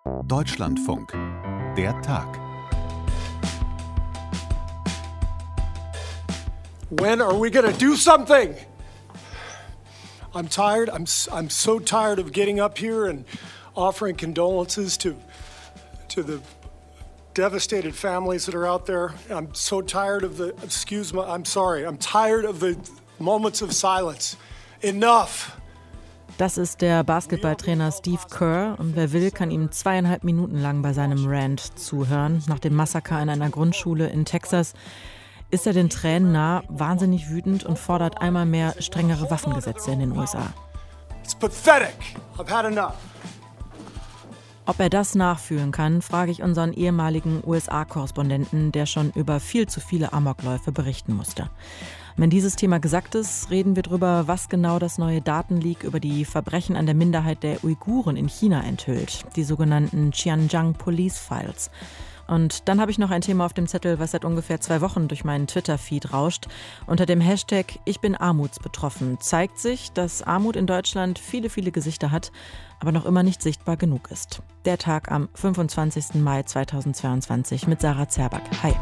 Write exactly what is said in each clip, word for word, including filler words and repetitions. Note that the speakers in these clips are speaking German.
Deutschlandfunk. Der Tag. When are we gonna do something? I'm tired. I'm I'm so tired of getting up here and offering condolences to to the devastated families that are out there. I'm so tired of the excuse me. I'm sorry. I'm tired of the moments of silence. Enough. Das ist der Basketballtrainer Steve Kerr und wer will, kann ihm zweieinhalb Minuten lang bei seinem Rant zuhören. Nach dem Massaker in einer Grundschule in Texas ist er den Tränen nah, wahnsinnig wütend und fordert einmal mehr strengere Waffengesetze in den U S A. It's pathetic. I've had enough. Ob er das nachfühlen kann, frage ich unseren ehemaligen U S A-Korrespondenten, der schon über viel zu viele Amokläufe berichten musste. Wenn dieses Thema gesagt ist, reden wir darüber, was genau das neue Datenleak über die Verbrechen an der Minderheit der Uiguren in China enthüllt, die sogenannten Xinjiang Police Files. Und dann habe ich noch ein Thema auf dem Zettel, was seit ungefähr zwei Wochen durch meinen Twitter-Feed rauscht. Unter dem Hashtag Ich bin armutsbetroffen zeigt sich, dass Armut in Deutschland viele, viele Gesichter hat, aber noch immer nicht sichtbar genug ist. Der Tag am fünfundzwanzigsten Mai zweitausendzweiundzwanzig mit Sarah Zerback. Hi.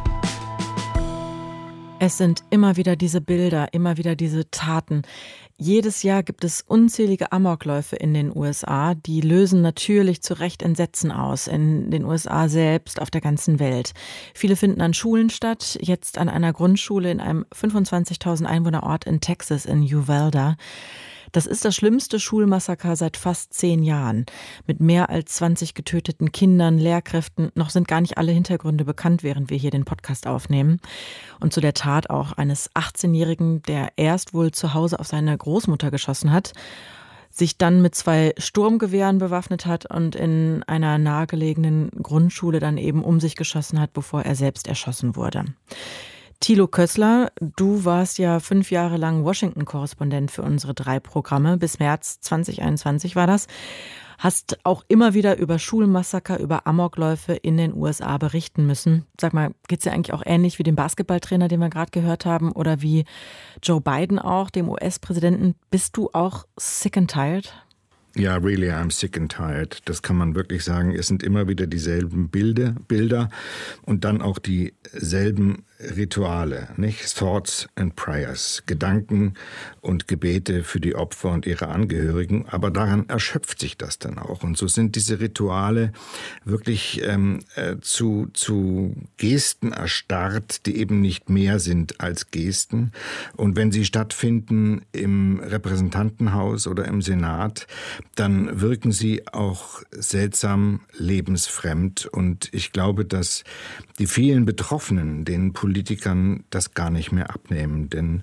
Es sind immer wieder diese Bilder, immer wieder diese Taten. Jedes Jahr gibt es unzählige Amokläufe in den U S A. Die lösen natürlich zu Recht Entsetzen aus, in den U S A selbst, auf der ganzen Welt. Viele finden an Schulen statt, jetzt an einer Grundschule in einem fünfundzwanzigtausend Einwohnerort in Texas, in Uvalde. Das ist das schlimmste Schulmassaker seit fast zehn Jahren. Mit mehr als zwanzig getöteten Kindern, Lehrkräften. Noch sind gar nicht alle Hintergründe bekannt, während wir hier den Podcast aufnehmen. Und zu der Tat auch eines achtzehnjährigen, der erst wohl zu Hause auf seine Großmutter geschossen hat, sich dann mit zwei Sturmgewehren bewaffnet hat und in einer nahegelegenen Grundschule dann eben um sich geschossen hat, bevor er selbst erschossen wurde. Thilo Kössler, du warst ja fünf Jahre lang Washington-Korrespondent für unsere drei Programme. Bis März zweitausendeinundzwanzig war das. Hast auch immer wieder über Schulmassaker, über Amokläufe in den U S A berichten müssen. Sag mal, geht's dir eigentlich auch ähnlich wie dem Basketballtrainer, den wir gerade gehört haben, oder wie Joe Biden auch, dem U S-Präsidenten? Bist du auch sick and tired? Ja, really, I'm sick and tired. Das kann man wirklich sagen. Es sind immer wieder dieselben Bilder, Bilder und dann auch dieselben Rituale, nicht? Thoughts and Prayers, Gedanken und Gebete für die Opfer und ihre Angehörigen. Aber daran erschöpft sich das dann auch. Und so sind diese Rituale wirklich ähm, äh, zu, zu Gesten erstarrt, die eben nicht mehr sind als Gesten. Und wenn sie stattfinden im Repräsentantenhaus oder im Senat, dann wirken sie auch seltsam lebensfremd. Und ich glaube, dass die vielen Betroffenen, den Politikern, das gar nicht mehr abnehmen. Denn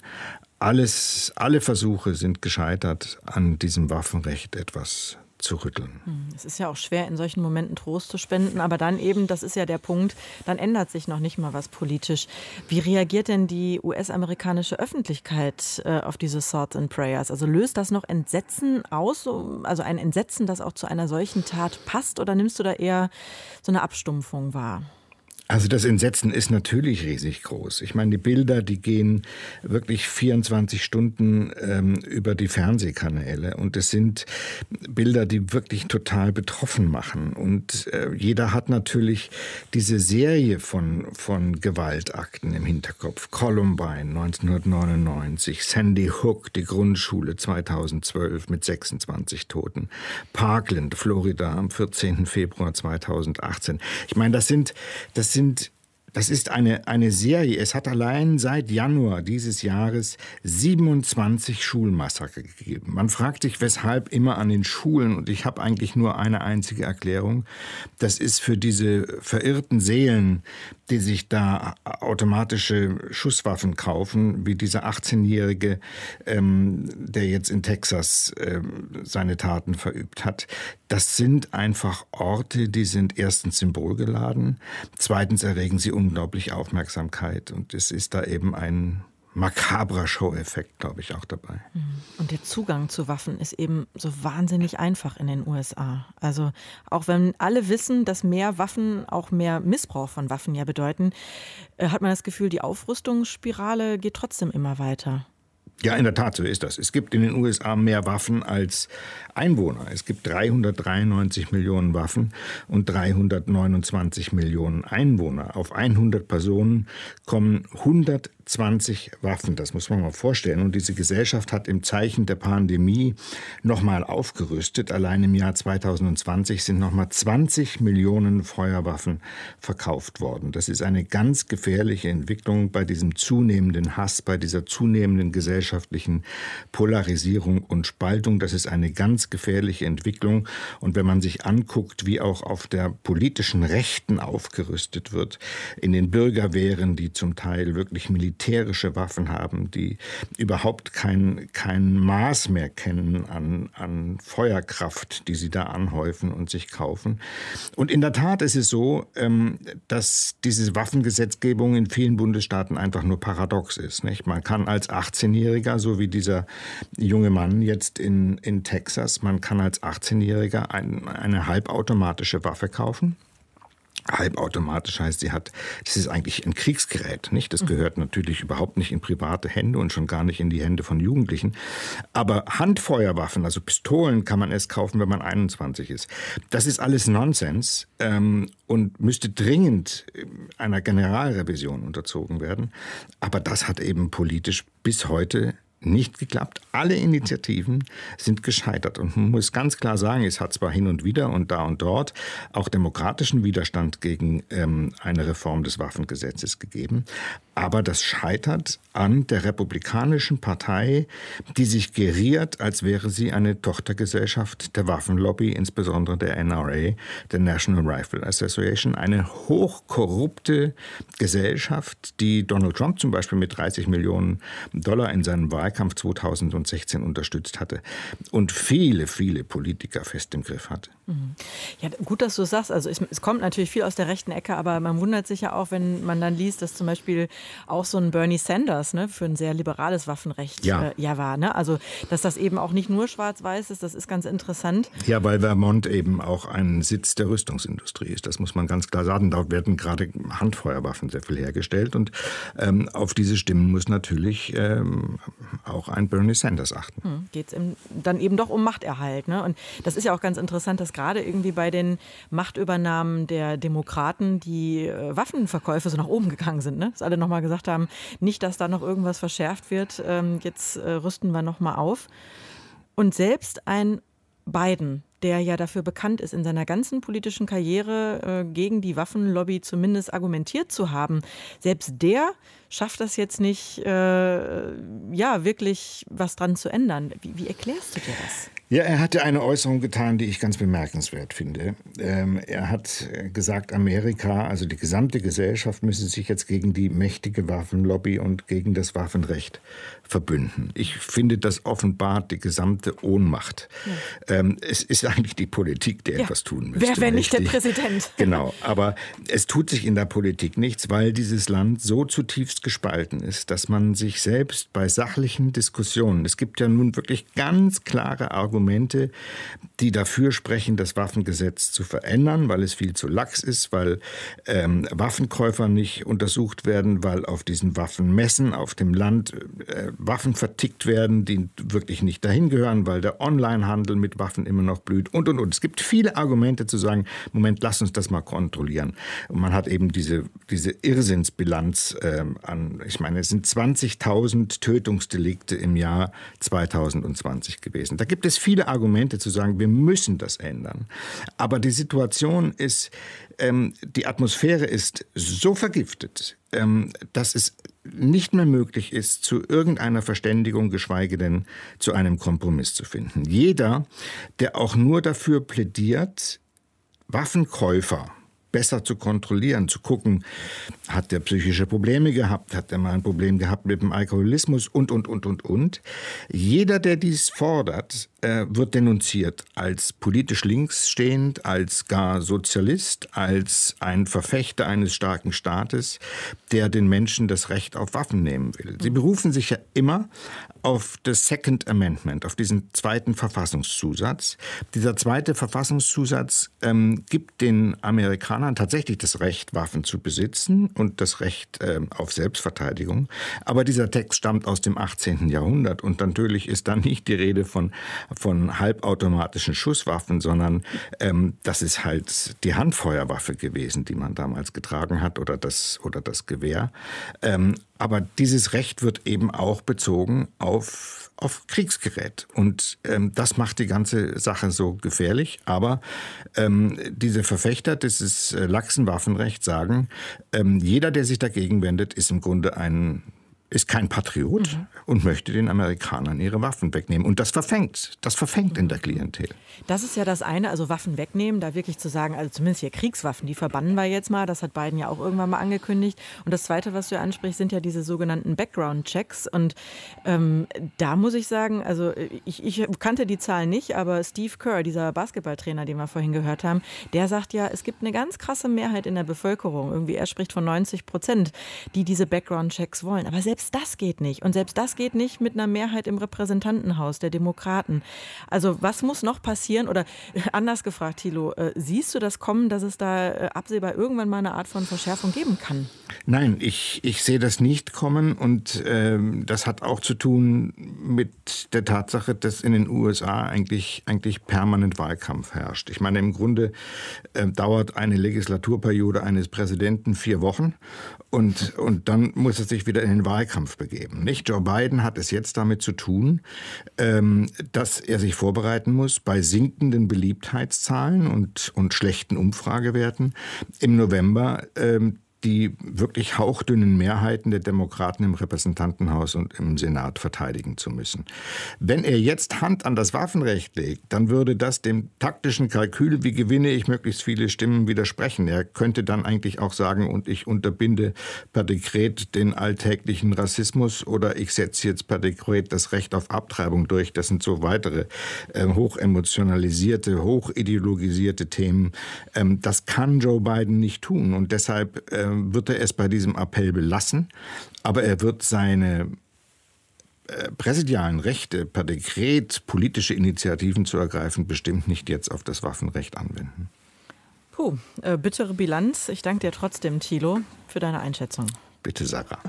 alles, alle Versuche sind gescheitert, an diesem Waffenrecht etwas zu rütteln. Es ist ja auch schwer, in solchen Momenten Trost zu spenden, aber dann eben, das ist ja der Punkt, dann ändert sich noch nicht mal was politisch. Wie reagiert denn die U S-amerikanische Öffentlichkeit äh, auf diese Thoughts and Prayers? Also löst das noch Entsetzen aus, also ein Entsetzen, das auch zu einer solchen Tat passt, oder nimmst du da eher so eine Abstumpfung wahr? Also das Entsetzen ist natürlich riesig groß. Ich meine, die Bilder, die gehen wirklich vierundzwanzig Stunden ähm, über die Fernsehkanäle. Und es sind Bilder, die wirklich total betroffen machen. Und äh, jeder hat natürlich diese Serie von, von Gewaltakten im Hinterkopf. Columbine neunzehnhundertneunundneunzig, Sandy Hook, die Grundschule zweitausendzwölf mit sechsundzwanzig Toten, Parkland, Florida am vierzehnten Februar zweitausendachtzehn. Ich meine, das sind, das sind Sind, das ist eine, eine Serie. Es hat allein seit Januar dieses Jahres siebenundzwanzig Schulmassaker gegeben. Man fragt sich, weshalb immer an den Schulen. Und ich habe eigentlich nur eine einzige Erklärung. Das ist für diese verirrten Seelen, die sich da automatische Schusswaffen kaufen, wie dieser achtzehnjährige, ähm, der jetzt in Texas ähm, seine Taten verübt hat. Das sind einfach Orte, die sind erstens symbolgeladen, zweitens erregen sie unglaublich Aufmerksamkeit und es ist da eben ein makabrer Show-Effekt, glaube ich, auch dabei. Und der Zugang zu Waffen ist eben so wahnsinnig einfach in den U S A. Also auch wenn alle wissen, dass mehr Waffen auch mehr Missbrauch von Waffen ja bedeuten, hat man das Gefühl, die Aufrüstungsspirale geht trotzdem immer weiter. Ja, in der Tat, so ist das. Es gibt in den U S A mehr Waffen als Einwohner. Es gibt dreihundertdreiundneunzig Millionen Waffen und dreihundertneunundzwanzig Millionen Einwohner. Auf hundert Personen kommen hundertzwanzig Waffen. Das muss man mal vorstellen. Und diese Gesellschaft hat im Zeichen der Pandemie nochmal aufgerüstet. Allein im Jahr zweitausendzwanzig sind nochmal zwanzig Millionen Feuerwaffen verkauft worden. Das ist eine ganz gefährliche Entwicklung bei diesem zunehmenden Hass, bei dieser zunehmenden gesellschaftlichen Polarisierung und Spaltung. Das ist eine ganz gefährliche Entwicklung. Und wenn man sich anguckt, wie auch auf der politischen Rechten aufgerüstet wird, in den Bürgerwehren, die zum Teil wirklich militärische Waffen haben, die überhaupt kein, kein Maß mehr kennen an, an Feuerkraft, die sie da anhäufen und sich kaufen. Und in der Tat ist es so, dass diese Waffengesetzgebung in vielen Bundesstaaten einfach nur paradox ist, nicht? Man kann als achtzehnjähriger, so wie dieser junge Mann jetzt in, in Texas, man kann als achtzehnjähriger ein, eine halbautomatische Waffe kaufen. Halbautomatisch heißt, sie hat, das ist eigentlich ein Kriegsgerät, nicht? Das gehört natürlich überhaupt nicht in private Hände und schon gar nicht in die Hände von Jugendlichen. Aber Handfeuerwaffen, also Pistolen, kann man erst kaufen, wenn man einundzwanzig ist. Das ist alles Nonsens ähm, und müsste dringend einer Generalrevision unterzogen werden. Aber das hat eben politisch bis heute nicht geklappt. Alle Initiativen sind gescheitert. Und man muss ganz klar sagen, es hat zwar hin und wieder und da und dort auch demokratischen Widerstand gegen ähm, eine Reform des Waffengesetzes gegeben. Aber das scheitert an der Republikanischen Partei, die sich geriert, als wäre sie eine Tochtergesellschaft der Waffenlobby, insbesondere der N R A, der National Rifle Association. Eine hochkorrupte Gesellschaft, die Donald Trump zum Beispiel mit dreißig Millionen Dollar in seinem Wahlkampf zweitausendsechzehn unterstützt hatte und viele, viele Politiker fest im Griff hatte. Ja, gut, dass du es sagst. Also es, es kommt natürlich viel aus der rechten Ecke, aber man wundert sich ja auch, wenn man dann liest, dass zum Beispiel auch so ein Bernie Sanders ne, für ein sehr liberales Waffenrecht ja. Äh, ja war. Ne? Also dass das eben auch nicht nur schwarz-weiß ist, das ist ganz interessant. Ja, weil Vermont eben auch ein Sitz der Rüstungsindustrie ist. Das muss man ganz klar sagen. Dort werden gerade Handfeuerwaffen sehr viel hergestellt und ähm, auf diese Stimmen muss natürlich ähm, auch ein Bernie Sanders achten. Hm, geht es dann eben doch um Machterhalt. Ne? Und das ist ja auch ganz interessant, dass gerade irgendwie bei den Machtübernahmen der Demokraten die äh, Waffenverkäufe so nach oben gegangen sind. Ne? Dass alle nochmal gesagt haben, nicht, dass da noch irgendwas verschärft wird. Ähm, jetzt äh, rüsten wir nochmal auf. Und selbst ein Biden, der ja dafür bekannt ist, in seiner ganzen politischen Karriere äh, gegen die Waffenlobby zumindest argumentiert zu haben, selbst der schafft das jetzt nicht, äh, ja, wirklich was dran zu ändern. Wie, wie erklärst du dir das? Ja, er hatte eine Äußerung getan, die ich ganz bemerkenswert finde. Ähm, er hat gesagt, Amerika, also die gesamte Gesellschaft, müsse sich jetzt gegen die mächtige Waffenlobby und gegen das Waffenrecht verbünden. Ich finde, das offenbart die gesamte Ohnmacht. Ja. Ähm, es ist eigentlich die Politik, die ja. etwas tun müsste. Wer wäre nicht der Präsident? Genau, aber es tut sich in der Politik nichts, weil dieses Land so zutiefst gespalten ist, dass man sich selbst bei sachlichen Diskussionen, es gibt ja nun wirklich ganz klare Argumente, die dafür sprechen, das Waffengesetz zu verändern, weil es viel zu lax ist, weil ähm, Waffenkäufer nicht untersucht werden, weil auf diesen Waffenmessen auf dem Land äh, Waffen vertickt werden, die wirklich nicht dahin gehören, weil der Onlinehandel mit Waffen immer noch blüht und, und, und. Es gibt viele Argumente zu sagen, Moment, lass uns das mal kontrollieren. Und man hat eben diese, diese Irrsinnsbilanz ähm, an, ich meine, es sind zwanzigtausend Tötungsdelikte im Jahr zweitausendzwanzig gewesen. Da gibt es viele Argumente zu sagen, wir müssen das ändern. Aber die Situation ist, ähm, die Atmosphäre ist so vergiftet, ähm, dass es nicht mehr möglich ist, zu irgendeiner Verständigung, geschweige denn zu einem Kompromiss zu finden. Jeder, der auch nur dafür plädiert, Waffenkäufer besser zu kontrollieren, zu gucken, hat der psychische Probleme gehabt, hat er mal ein Problem gehabt mit dem Alkoholismus und, und, und, und, und. Jeder, der dies fordert, äh, wird denunziert als politisch links stehend, als gar Sozialist, als ein Verfechter eines starken Staates, der den Menschen das Recht auf Waffen nehmen will. Sie berufen sich ja immer auf das Second Amendment, auf diesen zweiten Verfassungszusatz. Dieser zweite Verfassungszusatz ähm, gibt den Amerikanern Amerikanern tatsächlich das Recht, Waffen zu besitzen und das Recht äh, auf Selbstverteidigung. Aber dieser Text stammt aus dem achtzehnten Jahrhundert und natürlich ist dann nicht die Rede von, von halbautomatischen Schusswaffen, sondern ähm, das ist halt die Handfeuerwaffe gewesen, die man damals getragen hat oder das, oder das Gewehr. Ähm, aber dieses Recht wird eben auch bezogen auf, auf Kriegsgerät. Und ähm, das macht die ganze Sache so gefährlich. Aber ähm, diese Verfechter dieses äh, laxen Waffenrechts sagen, ähm, jeder, der sich dagegen wendet, ist im Grunde ein ist kein Patriot mhm. und möchte den Amerikanern ihre Waffen wegnehmen. Und das verfängt, das verfängt mhm. in der Klientel. Das ist ja das eine, also Waffen wegnehmen, da wirklich zu sagen, also zumindest hier Kriegswaffen, die verbannen wir jetzt mal, das hat Biden ja auch irgendwann mal angekündigt. Und das Zweite, was du ansprichst, sind ja diese sogenannten Background-Checks. Und ähm, da muss ich sagen, also ich, ich kannte die Zahlen nicht, aber Steve Kerr, dieser Basketballtrainer, den wir vorhin gehört haben, der sagt ja, es gibt eine ganz krasse Mehrheit in der Bevölkerung, irgendwie er spricht von neunzig Prozent, die diese Background-Checks wollen. Aber selbst Selbst das geht nicht. Und selbst das geht nicht mit einer Mehrheit im Repräsentantenhaus der Demokraten. Also was muss noch passieren? Oder anders gefragt, Thilo, äh, siehst du das kommen, dass es da äh, absehbar irgendwann mal eine Art von Verschärfung geben kann? Nein, ich, ich sehe das nicht kommen. Und ähm, das hat auch zu tun mit der Tatsache, dass in den U S A eigentlich, eigentlich permanent Wahlkampf herrscht. Ich meine, im Grunde äh, dauert eine Legislaturperiode eines Präsidenten vier Wochen. Und, und dann muss er sich wieder in den Wahlkampf begeben. Nicht? Joe Biden hat es jetzt damit zu tun, ähm, dass er sich vorbereiten muss bei sinkenden Beliebtheitszahlen und, und schlechten Umfragewerten im November ähm, die wirklich hauchdünnen Mehrheiten der Demokraten im Repräsentantenhaus und im Senat verteidigen zu müssen. Wenn er jetzt Hand an das Waffenrecht legt, dann würde das dem taktischen Kalkül, wie gewinne ich möglichst viele Stimmen, widersprechen. Er könnte dann eigentlich auch sagen, und ich unterbinde per Dekret den alltäglichen Rassismus oder ich setze jetzt per Dekret das Recht auf Abtreibung durch. Das sind so weitere äh, hochemotionalisierte, hochideologisierte Themen. Ähm, das kann Joe Biden nicht tun und deshalb äh, wird er es bei diesem Appell belassen, aber er wird seine äh, präsidialen Rechte per Dekret, politische Initiativen zu ergreifen, bestimmt nicht jetzt auf das Waffenrecht anwenden. Puh, äh, bittere Bilanz. Ich danke dir trotzdem, Thilo, für deine Einschätzung. Bitte, Sarah.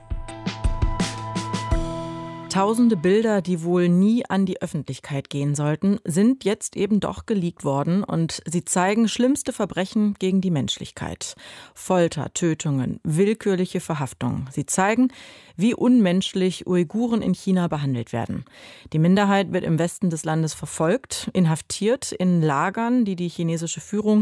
Tausende Bilder, die wohl nie an die Öffentlichkeit gehen sollten, sind jetzt eben doch geleakt worden und sie zeigen schlimmste Verbrechen gegen die Menschlichkeit. Folter, Tötungen, willkürliche Verhaftungen. Sie zeigen, wie unmenschlich Uiguren in China behandelt werden. Die Minderheit wird im Westen des Landes verfolgt, inhaftiert in Lagern, die die chinesische Führung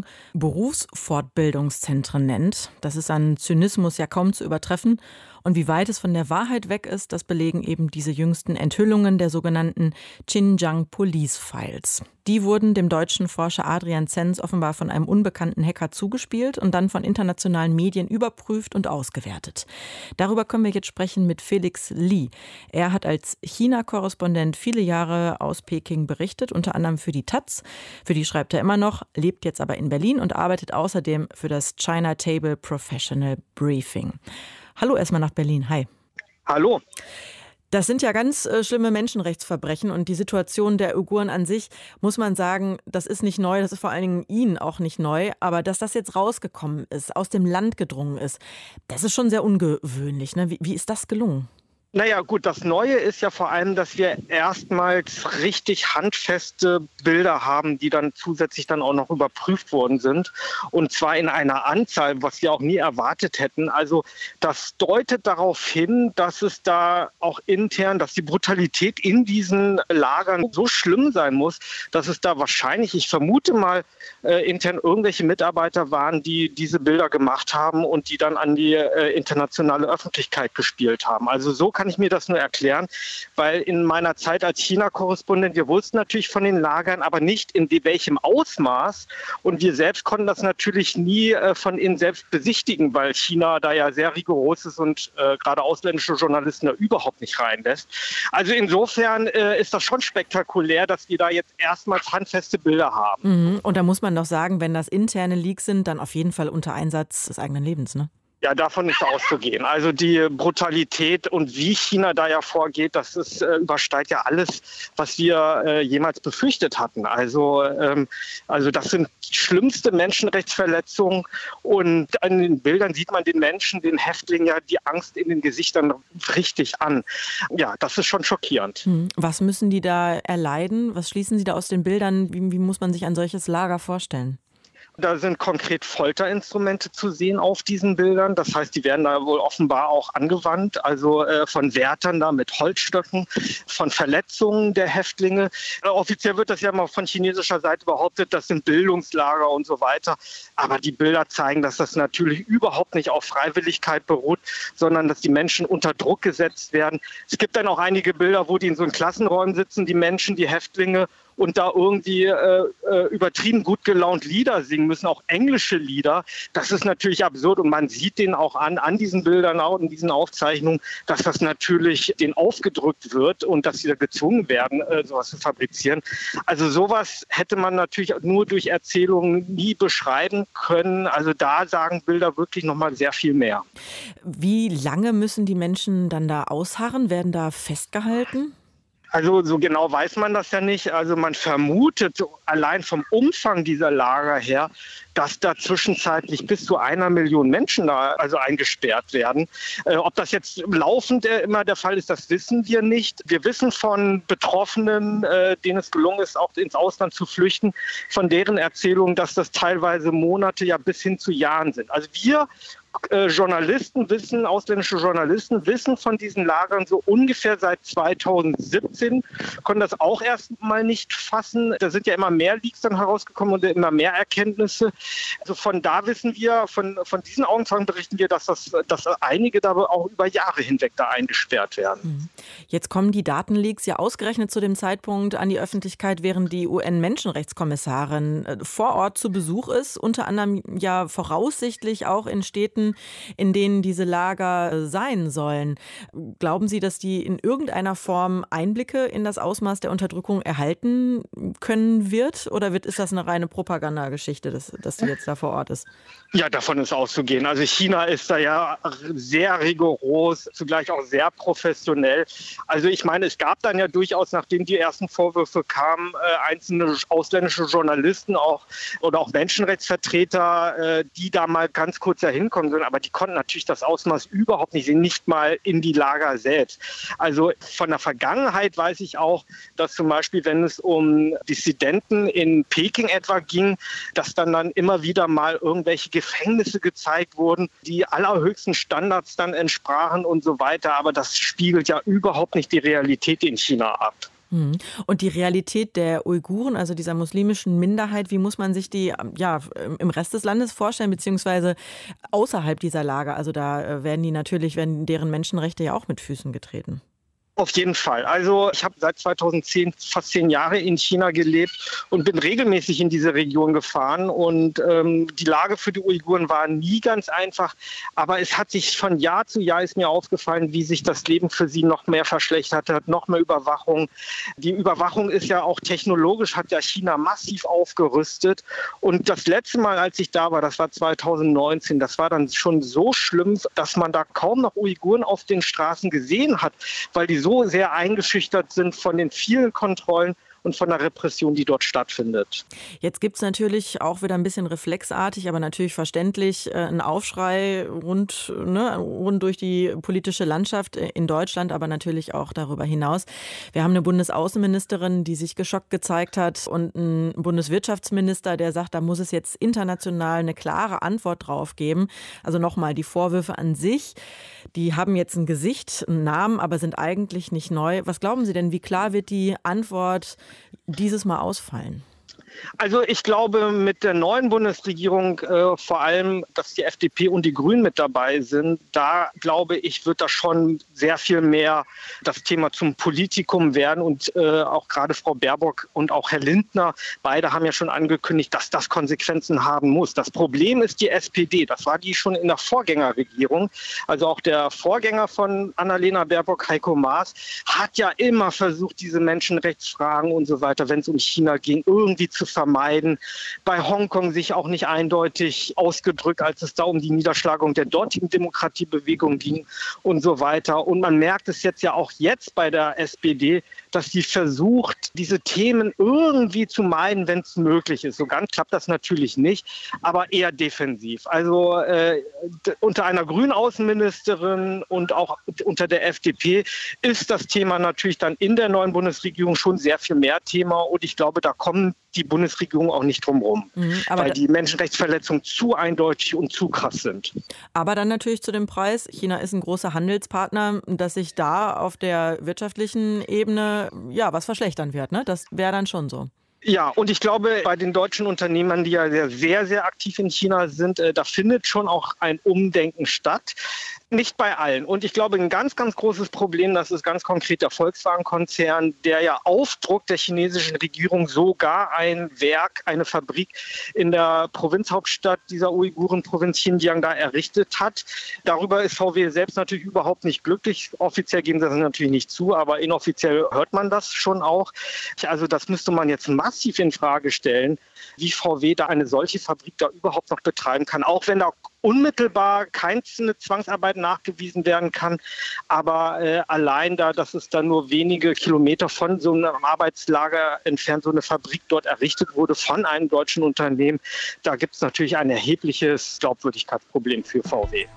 Berufsfortbildungszentren nennt. Das ist an Zynismus ja kaum zu übertreffen. Und wie weit es von der Wahrheit weg ist, das belegen eben diese jüngsten Enthüllungen der sogenannten Xinjiang Police Files. Die wurden dem deutschen Forscher Adrian Zenz offenbar von einem unbekannten Hacker zugespielt und dann von internationalen Medien überprüft und ausgewertet. Darüber können wir jetzt sprechen mit Felix Li. Er hat als China-Korrespondent viele Jahre aus Peking berichtet, unter anderem für die Taz. Für die schreibt er immer noch, lebt jetzt aber in Berlin und arbeitet außerdem für das China Table Professional Briefing. Hallo erstmal nach Berlin. Hi. Hallo. Das sind ja ganz äh, schlimme Menschenrechtsverbrechen und die Situation der Uiguren an sich, muss man sagen, das ist nicht neu, das ist vor allen Dingen Ihnen auch nicht neu, aber dass das jetzt rausgekommen ist, aus dem Land gedrungen ist, das ist schon sehr ungewöhnlich. Ne? Wie, wie ist das gelungen? Naja gut, das Neue ist ja vor allem, dass wir erstmals richtig handfeste Bilder haben, die dann zusätzlich dann auch noch überprüft worden sind. Und zwar in einer Anzahl, was wir auch nie erwartet hätten. Also das deutet darauf hin, dass es da auch intern, dass die Brutalität in diesen Lagern so schlimm sein muss, dass es da wahrscheinlich, ich vermute mal, äh, intern irgendwelche Mitarbeiter waren, die diese Bilder gemacht haben und die dann an die äh, internationale Öffentlichkeit gespielt haben. Also so kann ich mir das nur erklären, weil in meiner Zeit als China-Korrespondent, wir wussten natürlich von den Lagern, aber nicht in welchem Ausmaß. Und wir selbst konnten das natürlich nie äh, von innen selbst besichtigen, weil China da ja sehr rigoros ist und äh, gerade ausländische Journalisten da überhaupt nicht reinlässt. Also insofern äh, ist das schon spektakulär, dass wir da jetzt erstmals handfeste Bilder haben. Mhm. Und da muss man doch sagen, wenn das interne Leaks sind, dann auf jeden Fall unter Einsatz des eigenen Lebens, ne? Ja, davon ist auszugehen. Also die Brutalität und wie China da ja vorgeht, das ist, äh, übersteigt ja alles, was wir äh, jemals befürchtet hatten. Also, ähm, also das sind die schlimmste Menschenrechtsverletzungen und an den Bildern sieht man den Menschen, den Häftlingen ja die Angst in den Gesichtern richtig an. Ja, das ist schon schockierend. Hm. Was müssen die da erleiden? Was schließen Sie da aus den Bildern? Wie, wie muss man sich ein solches Lager vorstellen? Da sind konkret Folterinstrumente zu sehen auf diesen Bildern. Das heißt, die werden da wohl offenbar auch angewandt, also äh, von Wärtern da mit Holzstöcken, von Verletzungen der Häftlinge. Äh, offiziell wird das ja mal von chinesischer Seite behauptet, das sind Bildungslager und so weiter. Aber die Bilder zeigen, dass das natürlich überhaupt nicht auf Freiwilligkeit beruht, sondern dass die Menschen unter Druck gesetzt werden. Es gibt dann auch einige Bilder, wo die in so Klassenräumen sitzen, die Menschen, die Häftlinge, und da irgendwie äh, übertrieben gut gelaunt Lieder singen müssen, auch englische Lieder. Das ist natürlich absurd und man sieht denen auch an, an diesen Bildern, auch in diesen Aufzeichnungen, dass das natürlich denen aufgedrückt wird und dass sie da gezwungen werden, äh, sowas zu fabrizieren. Also sowas hätte man natürlich nur durch Erzählungen nie beschreiben können. Also da sagen Bilder wirklich nochmal sehr viel mehr. Wie lange müssen die Menschen dann da ausharren? Werden da festgehalten? Also so genau weiß man das ja nicht. Also man vermutet allein vom Umfang dieser Lager her, dass da zwischenzeitlich bis zu einer Million Menschen da also eingesperrt werden. Äh, ob das jetzt laufend äh, immer der Fall ist, das wissen wir nicht. Wir wissen von Betroffenen, äh, denen es gelungen ist, auch ins Ausland zu flüchten, von deren Erzählungen, dass das teilweise Monate, ja bis hin zu Jahren sind. Also wir Äh, Journalisten wissen, ausländische Journalisten wissen von diesen Lagern so ungefähr seit zweitausendsiebzehn, konnten das auch erst mal nicht fassen. Da sind ja immer mehr Leaks dann herausgekommen und immer mehr Erkenntnisse. Also von da wissen wir, von, von diesen Augenzeugen berichten wir, dass, das, dass einige da auch über Jahre hinweg da eingesperrt werden. Jetzt kommen die Datenleaks ja ausgerechnet zu dem Zeitpunkt an die Öffentlichkeit, während die U N-Menschenrechtskommissarin vor Ort zu Besuch ist, unter anderem ja voraussichtlich auch in Städten, in denen diese Lager sein sollen. Glauben Sie, dass die in irgendeiner Form Einblicke in das Ausmaß der Unterdrückung erhalten können wird? Oder wird, ist das eine reine Propagandageschichte, dass, dass sie jetzt da vor Ort ist? Ja, davon ist auszugehen. Also China ist da ja sehr rigoros, zugleich auch sehr professionell. Also ich meine, es gab dann ja durchaus, nachdem die ersten Vorwürfe kamen, äh, einzelne ausländische Journalisten auch oder auch Menschenrechtsvertreter, äh, die da mal ganz kurz dahin kommen sind, aber die konnten natürlich das Ausmaß überhaupt nicht sehen, nicht mal in die Lager selbst. Also von der Vergangenheit weiß ich auch, dass zum Beispiel, wenn es um Dissidenten in Peking etwa ging, dass dann dann immer wieder mal irgendwelche Gefängnisse gezeigt wurden, die allerhöchsten Standards dann entsprachen und so weiter. Aber das spiegelt ja überhaupt nicht die Realität in China ab. Und die Realität der Uiguren, also dieser muslimischen Minderheit, wie muss man sich die ja, im Rest des Landes vorstellen, beziehungsweise außerhalb dieser Lager? Also da werden die natürlich, werden deren Menschenrechte ja auch mit Füßen getreten. Auf jeden Fall. Also ich habe seit zweitausendzehn fast zehn Jahre in China gelebt und bin regelmäßig in diese Region gefahren. Und ähm, die Lage für die Uiguren war nie ganz einfach. Aber es hat sich von Jahr zu Jahr ist mir aufgefallen, wie sich das Leben für sie noch mehr verschlechtert hat, noch mehr Überwachung. Die Überwachung ist ja auch technologisch, hat ja China massiv aufgerüstet. Und das letzte Mal, als ich da war, das war zweitausendneunzehn, das war dann schon so schlimm, dass man da kaum noch Uiguren auf den Straßen gesehen hat, weil die so sehr eingeschüchtert sind von den vielen Kontrollen und von der Repression, die dort stattfindet. Jetzt gibt es natürlich auch wieder ein bisschen reflexartig, aber natürlich verständlich, einen Aufschrei rund, ne, rund durch die politische Landschaft in Deutschland, aber natürlich auch darüber hinaus. Wir haben eine Bundesaußenministerin, die sich geschockt gezeigt hat und einen Bundeswirtschaftsminister, der sagt, da muss es jetzt international eine klare Antwort drauf geben. Also nochmal, die Vorwürfe an sich, die haben jetzt ein Gesicht, einen Namen, aber sind eigentlich nicht neu. Was glauben Sie denn, wie klar wird die Antwort dieses Mal ausfallen? Also ich glaube, mit der neuen Bundesregierung, äh, vor allem, dass die F D P und die Grünen mit dabei sind, da glaube ich, wird das schon sehr viel mehr das Thema zum Politikum werden. Und äh, auch gerade Frau Baerbock und auch Herr Lindner, beide haben ja schon angekündigt, dass das Konsequenzen haben muss. Das Problem ist die S P D. Das war die schon in der Vorgängerregierung. Also auch der Vorgänger von Annalena Baerbock, Heiko Maas, hat ja immer versucht, diese Menschenrechtsfragen und so weiter, wenn es um China ging, irgendwie zu vermeiden. Bei Hongkong sich auch nicht eindeutig ausgedrückt, als es da um die Niederschlagung der dortigen Demokratiebewegung ging und so weiter. Und man merkt es jetzt ja auch jetzt bei der S P D, dass sie versucht, diese Themen irgendwie zu meiden, wenn es möglich ist. So ganz klappt das natürlich nicht, aber eher defensiv. Also äh, unter einer grünen Außenministerin und auch unter der F D P ist das Thema natürlich dann in der neuen Bundesregierung schon sehr viel mehr Thema. Und ich glaube, da kommen die Bundesregierung auch nicht drum rum, mhm, weil die Menschenrechtsverletzungen zu eindeutig und zu krass sind. Aber dann natürlich zu dem Preis. China ist ein großer Handelspartner, dass sich da auf der wirtschaftlichen Ebene ja was verschlechtern wird. Ne? Das wäre dann schon so. Ja, und ich glaube, bei den deutschen Unternehmern, die ja sehr, sehr, sehr aktiv in China sind, äh, da findet schon auch ein Umdenken statt. Nicht bei allen. Und ich glaube, ein ganz, ganz großes Problem, das ist ganz konkret der Volkswagen-Konzern, der ja auf Druck der chinesischen Regierung sogar ein Werk, eine Fabrik in der Provinzhauptstadt dieser Uiguren-Provinz Xinjiang da errichtet hat. Darüber ist V W selbst natürlich überhaupt nicht glücklich. Offiziell geben sie das natürlich nicht zu, aber inoffiziell hört man das schon auch. Also das müsste man jetzt massiv in Frage stellen, wie V W da eine solche Fabrik da überhaupt noch betreiben kann, auch wenn da unmittelbar keine Zwangsarbeit nachgewiesen werden kann. Aber äh, allein da, dass es dann nur wenige Kilometer von so einem Arbeitslager entfernt so eine Fabrik dort errichtet wurde von einem deutschen Unternehmen, da gibt es natürlich ein erhebliches Glaubwürdigkeitsproblem für V W.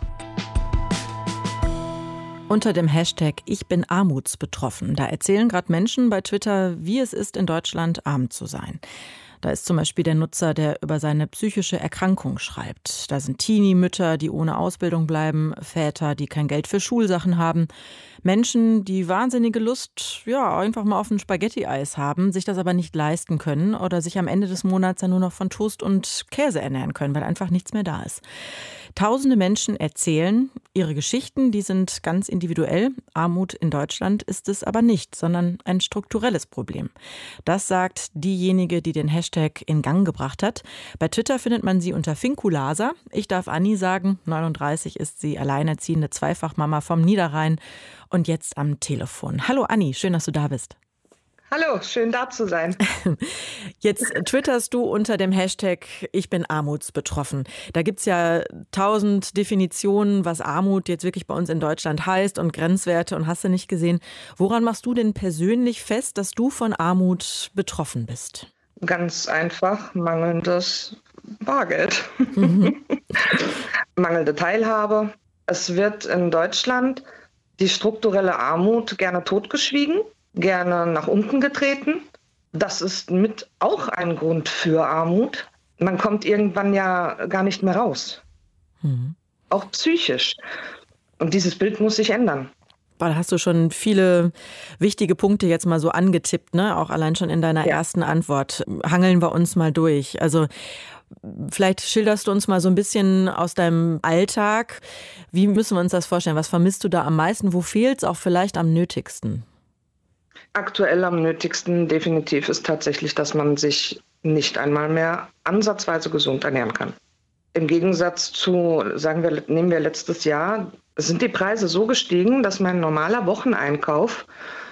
Unter dem Hashtag Ich bin armutsbetroffen, da erzählen gerade Menschen bei Twitter, wie es ist, in Deutschland arm zu sein. Da ist zum Beispiel der Nutzer, der über seine psychische Erkrankung schreibt. Da sind Teenie-Mütter, die ohne Ausbildung bleiben, Väter, die kein Geld für Schulsachen haben, Menschen, die wahnsinnige Lust, ja, einfach mal auf ein Spaghetti-Eis haben, sich das aber nicht leisten können oder sich am Ende des Monats dann nur noch von Toast und Käse ernähren können, weil einfach nichts mehr da ist. Tausende Menschen erzählen ihre Geschichten, die sind ganz individuell. Armut in Deutschland ist es aber nicht, sondern ein strukturelles Problem. Das sagt diejenige, die den Hashtag in Gang gebracht hat. Bei Twitter findet man sie unter Finkulasa. Ich darf Anni sagen, neununddreißig ist sie, alleinerziehende Zweifachmama vom Niederrhein und jetzt am Telefon. Hallo Anni, schön, dass du da bist. Hallo, schön da zu sein. Jetzt twitterst du unter dem Hashtag Ich bin armutsbetroffen. Da gibt es ja tausend Definitionen, was Armut jetzt wirklich bei uns in Deutschland heißt und Grenzwerte und hast du nicht gesehen. Woran machst du denn persönlich fest, dass du von Armut betroffen bist? Ganz einfach, mangelndes Bargeld. Mhm. Mangelnde Teilhabe. Es wird in Deutschland die strukturelle Armut gerne totgeschwiegen, gerne nach unten getreten. Das ist mit auch ein Grund für Armut. Man kommt irgendwann ja gar nicht mehr raus. Mhm. Auch psychisch. Und dieses Bild muss sich ändern. Da hast du schon viele wichtige Punkte jetzt mal so angetippt, ne? Auch allein schon in deiner ja. ersten Antwort. Hangeln wir uns mal durch. Also vielleicht schilderst du uns mal so ein bisschen aus deinem Alltag. Wie müssen wir uns das vorstellen? Was vermisst du da am meisten? Wo fehlt es auch vielleicht am nötigsten? Aktuell am nötigsten definitiv ist tatsächlich, dass man sich nicht einmal mehr ansatzweise gesund ernähren kann. Im Gegensatz zu, sagen wir, nehmen wir letztes Jahr, sind die Preise so gestiegen, dass mein normaler Wocheneinkauf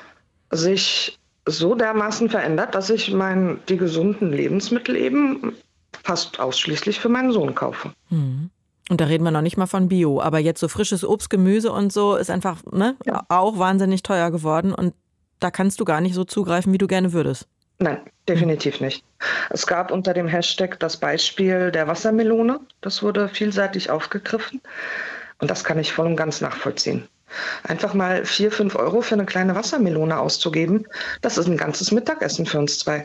sich so dermaßen verändert, dass ich mein, die gesunden Lebensmittel eben fast ausschließlich für meinen Sohn kaufe. Mhm. Und da reden wir noch nicht mal von Bio, aber jetzt so frisches Obst, Gemüse und so ist einfach ne, ja. auch wahnsinnig teuer geworden und da kannst du gar nicht so zugreifen, wie du gerne würdest. Nein, definitiv nicht. Es gab unter dem Hashtag das Beispiel der Wassermelone. Das wurde vielseitig aufgegriffen. Und das kann ich voll und ganz nachvollziehen. Einfach mal vier, fünf Euro für eine kleine Wassermelone auszugeben, das ist ein ganzes Mittagessen für uns zwei.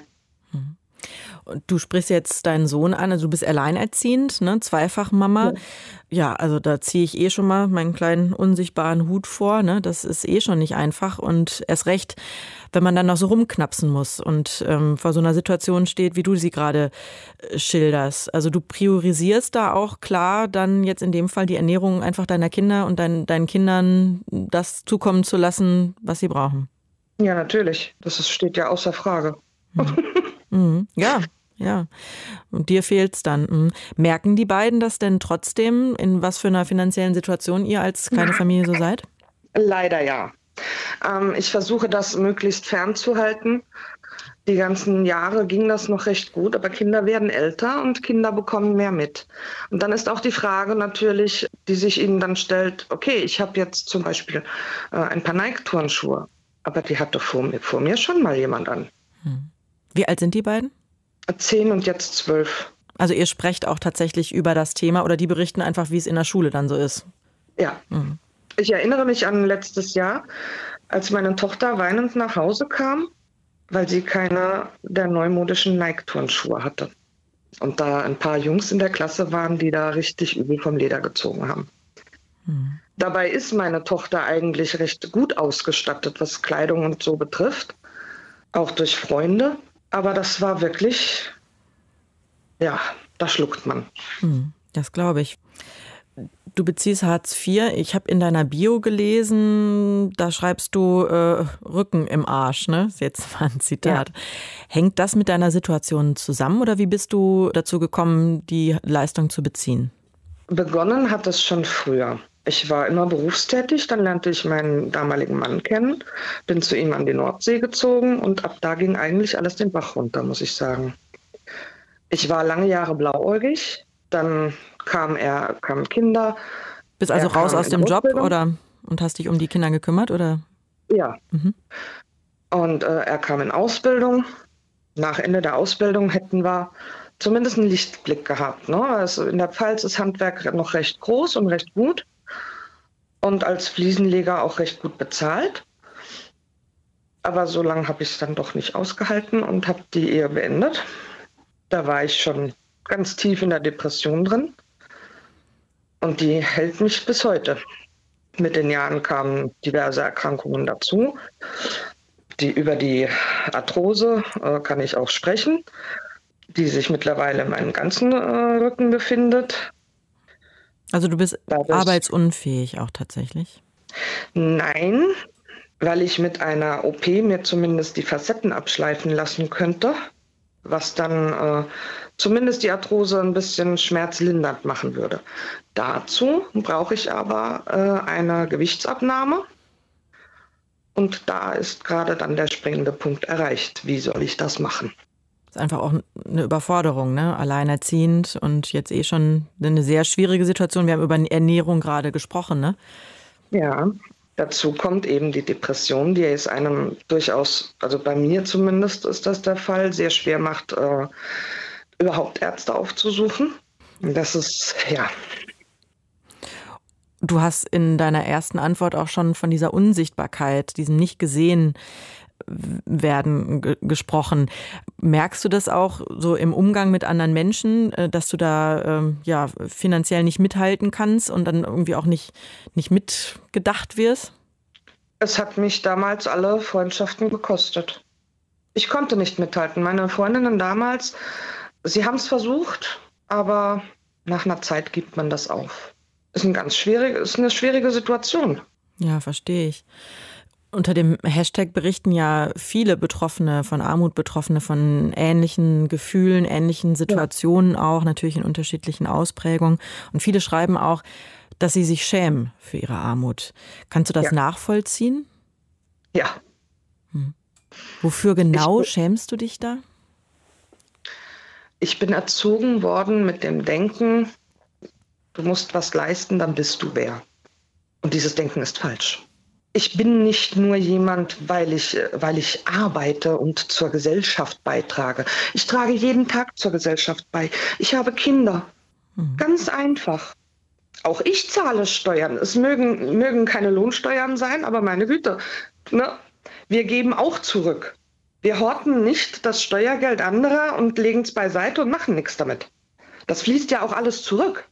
Und du sprichst jetzt deinen Sohn an, also du bist alleinerziehend, ne, Zweifachmama. Ja. ja, also da ziehe ich eh schon mal meinen kleinen unsichtbaren Hut vor, ne, das ist eh schon nicht einfach und erst recht, wenn man dann noch so rumknapsen muss und ähm, vor so einer Situation steht, wie du sie gerade äh, schilderst. Also du priorisierst da auch klar dann jetzt in dem Fall die Ernährung einfach deiner Kinder und dein, deinen Kindern das zukommen zu lassen, was sie brauchen. Ja, natürlich. Das ist, steht ja außer Frage. Mhm. Mhm. Ja, ja. Und dir fehlt's dann. Mhm. Merken die beiden das denn trotzdem, in was für einer finanziellen Situation ihr als kleine Familie so seid? Leider ja. Ähm, ich versuche das möglichst fernzuhalten. Die ganzen Jahre ging das noch recht gut, aber Kinder werden älter und Kinder bekommen mehr mit. Und dann ist auch die Frage natürlich, die sich ihnen dann stellt, okay, ich habe jetzt zum Beispiel äh, ein paar Nike-Turnschuhe, aber die hatte vor mir, vor mir schon mal jemand an. Hm. Wie alt sind die beiden? Zehn und jetzt zwölf. Also ihr sprecht auch tatsächlich über das Thema oder die berichten einfach, wie es in der Schule dann so ist? Ja. Hm. Ich erinnere mich an letztes Jahr, als meine Tochter weinend nach Hause kam, weil sie keine der neumodischen Nike-Turnschuhe hatte. Und da ein paar Jungs in der Klasse waren, die da richtig übel vom Leder gezogen haben. Hm. Dabei ist meine Tochter eigentlich recht gut ausgestattet, was Kleidung und so betrifft, auch durch Freunde. Aber das war wirklich, ja, da schluckt man. Hm, das glaube ich. Du beziehst Hartz vier. Ich habe in deiner Bio gelesen, da schreibst du äh, Rücken im Arsch, ne? Das ist jetzt mal ein Zitat. Ja. Hängt das mit deiner Situation zusammen oder wie bist du dazu gekommen, die Leistung zu beziehen? Begonnen hat es schon früher. Ich war immer berufstätig, dann lernte ich meinen damaligen Mann kennen, bin zu ihm an die Nordsee gezogen und ab da ging eigentlich alles den Bach runter, muss ich sagen. Ich war lange Jahre blauäugig, dann kam er, kamen Kinder. Bist also raus aus dem Job oder und hast dich um die Kinder gekümmert, oder? Ja. Mhm. Und äh, er kam in Ausbildung. Nach Ende der Ausbildung hätten wir zumindest einen Lichtblick gehabt. Ne? Also in der Pfalz ist Handwerk noch recht groß und recht gut. Und als Fliesenleger auch recht gut bezahlt. Aber so lange habe ich es dann doch nicht ausgehalten und habe die Ehe beendet. Da war ich schon ganz tief in der Depression drin. Und die hält mich bis heute. Mit den Jahren kamen diverse Erkrankungen dazu. Die, über die Arthrose äh, kann ich auch sprechen, die sich mittlerweile in meinem ganzen äh, Rücken befindet. Also du bist Dadurch, arbeitsunfähig auch tatsächlich? Nein, weil ich mit einer O P mir zumindest die Facetten abschleifen lassen könnte, was dann äh, zumindest die Arthrose ein bisschen schmerzlindernd machen würde. Dazu brauche ich aber äh, eine Gewichtsabnahme. Und da ist gerade dann der springende Punkt erreicht. Wie soll ich das machen? Das ist einfach auch eine Überforderung, ne? Alleinerziehend und jetzt eh schon eine sehr schwierige Situation. Wir haben über Ernährung gerade gesprochen, ne? Ja, dazu kommt eben die Depression, die es einem durchaus, also bei mir zumindest ist das der Fall, sehr schwer macht, äh, überhaupt Ärzte aufzusuchen. Das ist, ja... Du hast in deiner ersten Antwort auch schon von dieser Unsichtbarkeit, diesem nicht gesehen werden g- gesprochen. Merkst du das auch so im Umgang mit anderen Menschen, dass du da ähm, ja, finanziell nicht mithalten kannst und dann irgendwie auch nicht, nicht mitgedacht wirst? Es hat mich damals alle Freundschaften gekostet. Ich konnte nicht mithalten. Meine Freundinnen damals, sie haben es versucht, aber nach einer Zeit gibt man das auf. Ist, ein ganz schwierig, ist eine schwierige Situation. Ja, verstehe ich. Unter dem Hashtag berichten ja viele Betroffene, von Armut Betroffene, von ähnlichen Gefühlen, ähnlichen Situationen auch, natürlich in unterschiedlichen Ausprägungen. Und viele schreiben auch, dass sie sich schämen für ihre Armut. Kannst du das ja. nachvollziehen? Ja. Hm. Wofür genau ich, schämst du dich da? Ich bin erzogen worden mit dem Denken, du musst was leisten, dann bist du wer. Und dieses Denken ist falsch. Ich bin nicht nur jemand, weil ich, weil ich arbeite und zur Gesellschaft beitrage. Ich trage jeden Tag zur Gesellschaft bei. Ich habe Kinder. Mhm. Ganz einfach. Auch ich zahle Steuern. Es mögen, mögen keine Lohnsteuern sein, aber meine Güte, ne? Wir geben auch zurück. Wir horten nicht das Steuergeld anderer und legen es beiseite und machen nichts damit. Das fließt ja auch alles zurück.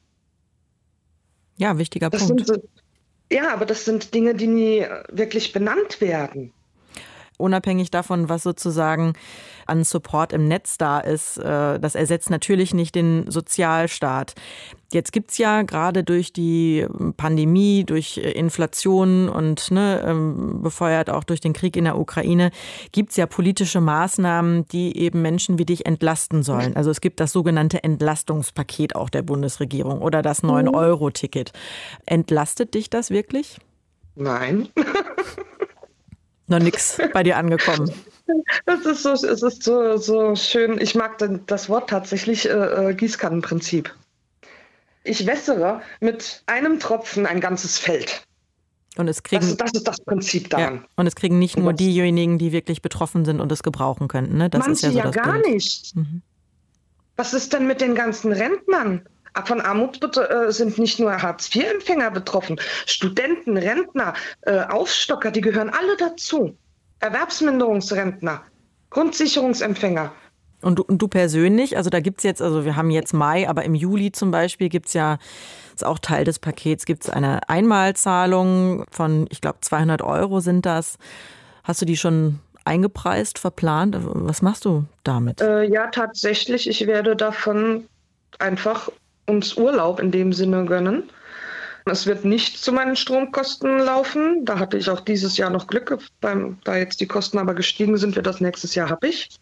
Ja, wichtiger das Punkt. Sind, ja, aber das sind Dinge, die nie wirklich benannt werden. Unabhängig davon, was sozusagen an Support im Netz da ist, das ersetzt natürlich nicht den Sozialstaat. Jetzt gibt's ja gerade durch die Pandemie, durch Inflation und ne, befeuert auch durch den Krieg in der Ukraine, gibt's ja politische Maßnahmen, die eben Menschen wie dich entlasten sollen. Also es gibt das sogenannte Entlastungspaket auch der Bundesregierung oder das neun Euro Ticket. Entlastet dich das wirklich? Nein. Noch nichts bei dir angekommen. Das ist so, es ist so, so schön. Ich mag das Wort tatsächlich äh, Gießkannenprinzip. Ich wässere mit einem Tropfen ein ganzes Feld. Und es kriegen, das, das ist das Prinzip daran. Ja, und es kriegen nicht nur diejenigen, die wirklich betroffen sind und es gebrauchen könnten. Ne? Das Manche ist ja, so ja das gar Bild. nicht. Mhm. Was ist denn mit den ganzen Rentnern? Von Armut äh, sind nicht nur Hartz vier Empfänger betroffen. Studenten, Rentner, äh, Aufstocker, die gehören alle dazu. Erwerbsminderungsrentner, Grundsicherungsempfänger. Und du, und du persönlich, also da gibt es jetzt, also wir haben jetzt Mai, aber im Juli zum Beispiel gibt es ja, ist auch Teil des Pakets, gibt es eine Einmalzahlung von, ich glaube, zweihundert Euro sind das. Hast du die schon eingepreist, verplant? Was machst du damit? Äh, ja, tatsächlich. Ich werde davon einfach uns Urlaub in dem Sinne gönnen. Es wird nicht zu meinen Stromkosten laufen. Da hatte ich auch dieses Jahr noch Glück. Beim, da jetzt die Kosten aber gestiegen sind, wird das nächstes Jahr habe ich.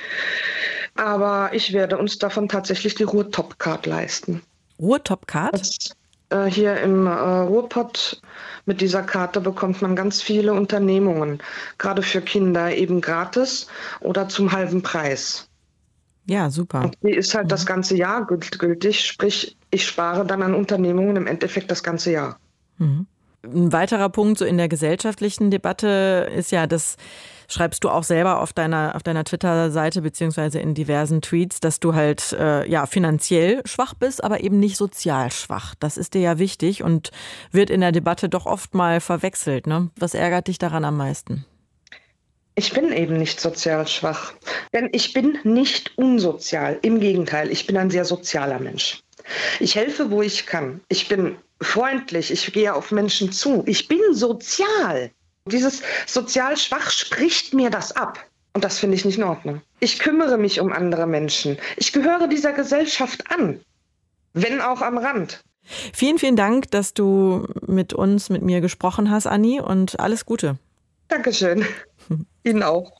Aber ich werde uns davon tatsächlich die Ruhr-Top-Card leisten. Ruhr-Top-Card? Das, äh, hier im äh, Ruhrpott mit dieser Karte bekommt man ganz viele Unternehmungen, gerade für Kinder eben gratis oder zum halben Preis. Ja, super. Und die ist halt mhm. das ganze Jahr gültig, sprich, ich spare dann an Unternehmungen im Endeffekt das ganze Jahr. Mhm. Ein weiterer Punkt so in der gesellschaftlichen Debatte ist ja, das schreibst du auch selber auf deiner, auf deiner Twitter-Seite beziehungsweise in diversen Tweets, dass du halt äh, ja finanziell schwach bist, aber eben nicht sozial schwach. Das ist dir ja wichtig und wird in der Debatte doch oft mal verwechselt. Ne? Was ärgert dich daran am meisten? Ich bin eben nicht sozial schwach, denn ich bin nicht unsozial. Im Gegenteil, ich bin ein sehr sozialer Mensch. Ich helfe, wo ich kann. Ich bin freundlich, ich gehe auf Menschen zu. Ich bin sozial. Dieses sozial schwach spricht mir das ab. Und das finde ich nicht in Ordnung. Ich kümmere mich um andere Menschen. Ich gehöre dieser Gesellschaft an, wenn auch am Rand. Vielen, vielen Dank, dass du mit uns, mit mir gesprochen hast, Anni, und alles Gute. Dankeschön. Ihnen auch.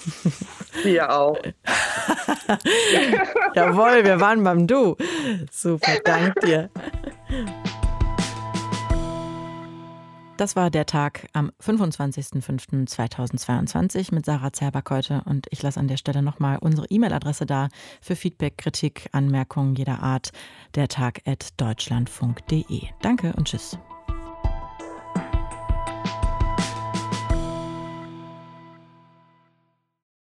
Wir auch. Jawohl, wir waren beim Du. Super, danke dir. Das war der Tag am fünfundzwanzigsten fünften zweitausendzweiundzwanzig mit Sarah Zerback heute. Und ich lasse an der Stelle nochmal unsere E-Mail-Adresse da für Feedback, Kritik, Anmerkungen jeder Art. der tag at deutschlandfunk punkt de. Danke und tschüss.